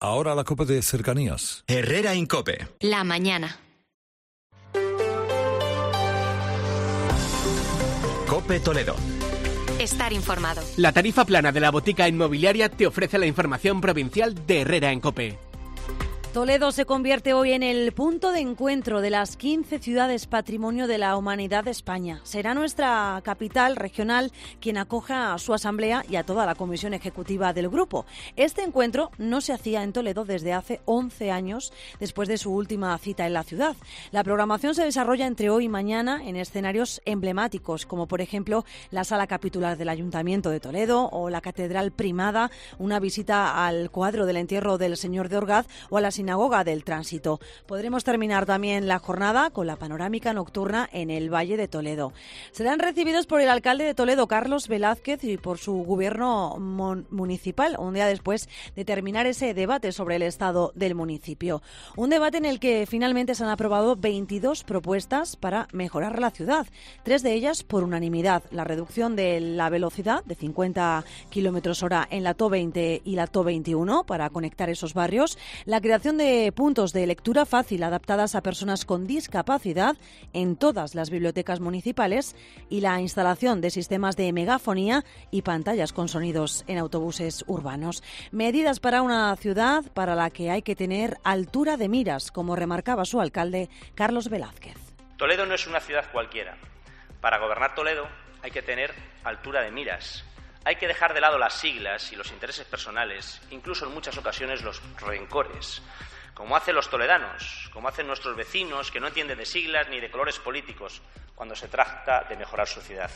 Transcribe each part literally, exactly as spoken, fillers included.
Ahora la COPE de cercanías. Herrera Incope. La mañana. COPE Toledo. Estar informado. La tarifa plana de la botica inmobiliaria te ofrece la información provincial de Herrera en COPE. Toledo se convierte hoy en el punto de encuentro de las quince ciudades Patrimonio de la Humanidad de España. Será nuestra capital regional quien acoja a su asamblea y a toda la comisión ejecutiva del grupo. Este encuentro no se hacía en Toledo desde hace once años, después de su última cita en la ciudad. La programación se desarrolla entre hoy y mañana en escenarios emblemáticos, como por ejemplo la Sala Capitular del Ayuntamiento de Toledo o la Catedral Primada, una visita al cuadro del entierro del Señor de Orgaz o a la Sinagoga del Tránsito. Podremos terminar también la jornada con la panorámica nocturna en el Valle de Toledo. Serán recibidos por el alcalde de Toledo, Carlos Velázquez, y por su gobierno municipal, un día después de terminar ese debate sobre el estado del municipio. Un debate en el que finalmente se han aprobado veintidós propuestas para mejorar la ciudad, tres de ellas por unanimidad: la reducción de la velocidad de cincuenta kilómetros hora en la T O veinte y la T O veintiuno para conectar esos barrios, la creación de puntos de lectura fácil adaptadas a personas con discapacidad en todas las bibliotecas municipales y la instalación de sistemas de megafonía y pantallas con sonidos en autobuses urbanos. Medidas para una ciudad para la que hay que tener altura de miras, como remarcaba su alcalde, Carlos Velázquez. Toledo no es una ciudad cualquiera. Para gobernar Toledo hay que tener altura de miras. Hay que dejar de lado las siglas y los intereses personales, incluso en muchas ocasiones los rencores, como hacen los toledanos, como hacen nuestros vecinos que no entienden de siglas ni de colores políticos cuando se trata de mejorar su ciudad.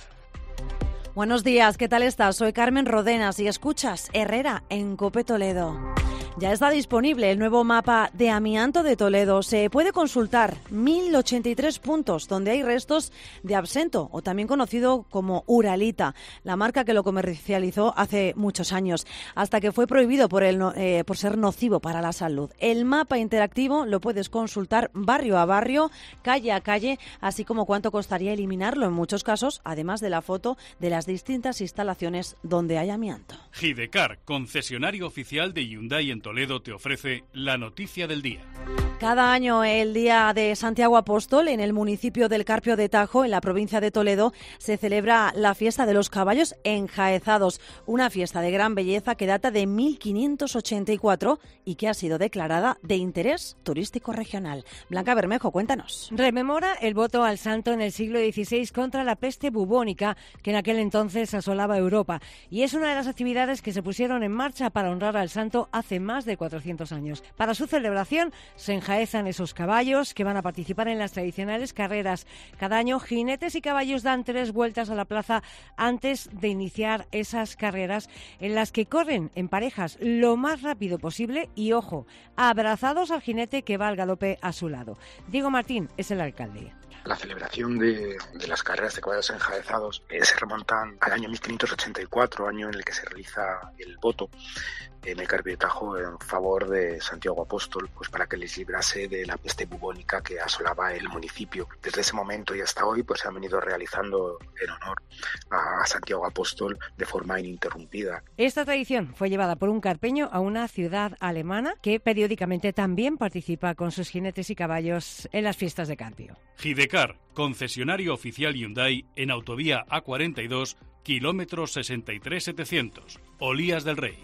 Buenos días, ¿qué tal estás? Soy Carmen Rodenas y escuchas Herrera en COPE Toledo. Ya está disponible el nuevo mapa de amianto de Toledo. Se puede consultar mil ochenta y tres puntos donde hay restos de absento, o también conocido como Uralita, la marca que lo comercializó hace muchos años, hasta que fue prohibido por, el, eh, por ser nocivo para la salud. El mapa interactivo lo puedes consultar barrio a barrio, calle a calle, así como cuánto costaría eliminarlo en muchos casos, además de la foto de las distintas instalaciones donde hay amianto. Gidecar, concesionario oficial de Hyundai en Toledo, te ofrece la noticia del día. Cada año, el día de Santiago Apóstol, en el municipio del Carpio de Tajo, en la provincia de Toledo, se celebra la fiesta de los caballos enjaezados, una fiesta de gran belleza que data de mil quinientos ochenta y cuatro y que ha sido declarada de interés turístico regional. Blanca Bermejo, cuéntanos. Rememora el voto al santo en el siglo dieciséis contra la peste bubónica que en aquel entonces asolaba Europa, y es una de las actividades que se pusieron en marcha para honrar al santo hace más de cuatrocientos años. Para su celebración se enjaezan esos caballos que van a participar en las tradicionales carreras. Cada año, jinetes y caballos dan tres vueltas a la plaza antes de iniciar esas carreras, en las que corren en parejas lo más rápido posible y, ojo, abrazados al jinete que va al galope a su lado. Diego Martín es el alcalde. La celebración de, de las carreras de caballos enjaezados eh, se remontan al año mil quinientos ochenta y cuatro, año en el que se realiza el voto en el Carpio de Tajo en favor de Santiago Apóstol, pues para que les librase de la peste bubónica que asolaba el municipio. Desde ese momento y hasta hoy pues se han venido realizando en honor a Santiago Apóstol de forma ininterrumpida. Esta tradición fue llevada por un carpeño a una ciudad alemana que periódicamente también participa con sus jinetes y caballos en las fiestas de Carpio. Gidecar, concesionario oficial Hyundai en autovía A cuarenta y dos, kilómetro sesenta y tres setecientos, Olías del Rey.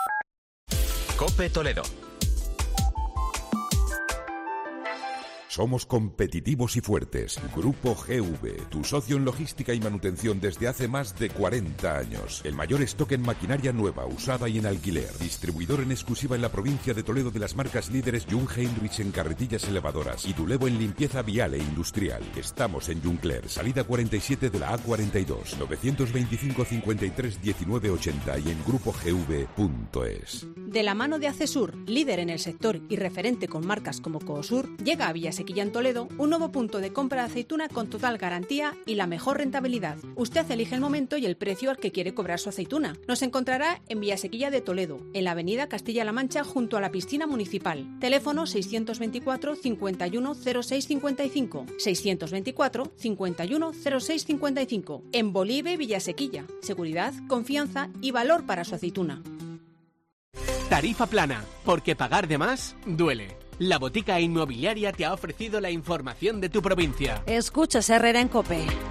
COPE Toledo. Somos competitivos y fuertes. Grupo G V, tu socio en logística y manutención desde hace más de cuarenta años. El mayor stock en maquinaria nueva, usada y en alquiler. Distribuidor en exclusiva en la provincia de Toledo de las marcas líderes Jungheinrich en carretillas elevadoras y Dulevo en limpieza vial e industrial. Estamos en Juncler, salida cuarenta y siete de la A cuarenta y dos, novecientos veinticinco cincuenta y tres diecinueve ochenta y en grupo g v punto es. De la mano de Acesur, líder en el sector y referente con marcas como Coosur, llega a Villasequilla en Toledo un nuevo punto de compra de aceituna con total garantía y la mejor rentabilidad. Usted elige el momento y el precio al que quiere cobrar su aceituna. Nos encontrará en Villasequilla de Toledo, en la avenida Castilla-La Mancha, junto a la piscina municipal. Teléfono seiscientos veinticuatro cincuenta y uno cero seis cincuenta y cinco, seiscientos veinticuatro cincuenta y uno cero seis cincuenta y cinco. En Bolive, Villasequilla. Seguridad, confianza y valor para su aceituna. Tarifa plana, porque pagar de más duele. La Botica Inmobiliaria te ha ofrecido la información de tu provincia. Escuchas Herrera en COPE.